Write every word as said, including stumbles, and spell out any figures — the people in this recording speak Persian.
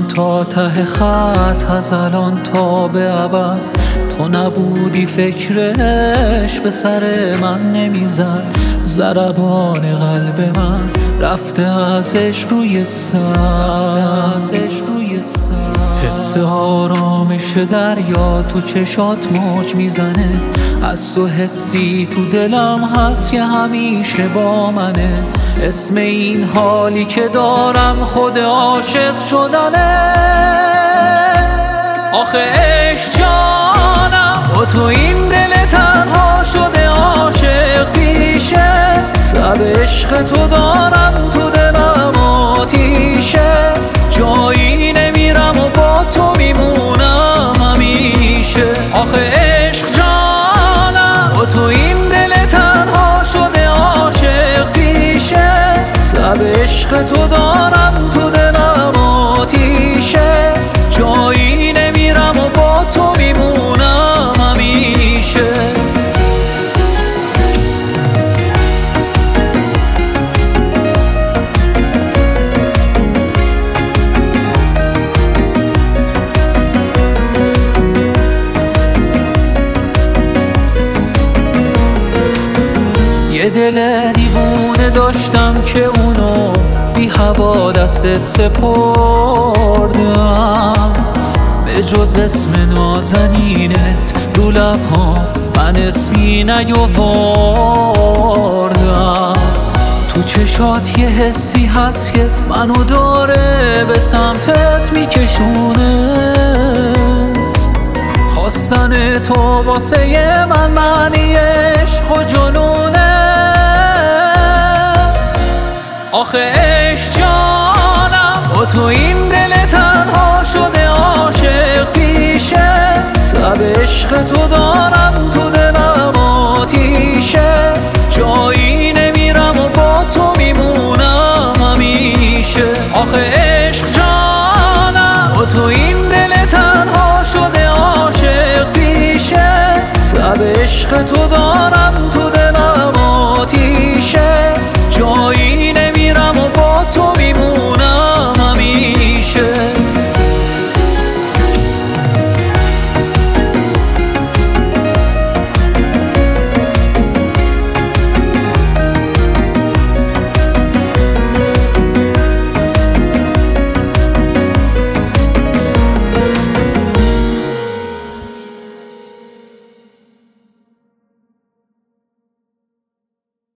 تا ته خط از الان تا به ابد، تو نبودی فکرش به سر من نمیزد. ضربان قلب من رفته ازش روی سر، حس آرامش دریا تو چشات موج میزنه. از تو حسی تو دلم هست که همیشه با منه. اسم این حالی که دارم خود عاشق شدنه. آخه عشق جانم با تو این دل تنها شده عاشق پیشه. سب عشق تو دارم تو دلم آتیشه. جایی نمیرم و با تو میمونم همیشه. آخه عشق جانم با تو این دل تنها شده عاشق پیشه. سب عشق تو دارم تو دلم آتیشه. جایی نمیرم و با تو میمونم همیشه. یه دل دیوونه داشتم که اونو بی هوا دستت سپردم. به جز اسم نازنینت رو لبها من اسمی نیاوردم. تو چشات یه حسی هست که منو داره به سمتت میکشونه. خواستن تو واسه من معنی عشق و جنونه. آخه عشق جانم با تو این دل تنها شده عاشق پیشه. سب عشق تو دارم تو دلم آتیشه. جایی نمیرم و با تو میمونم همیشه. آخه عشق جانم با تو این دل تنها شده عاشق پیشه. سب عشق تو دارم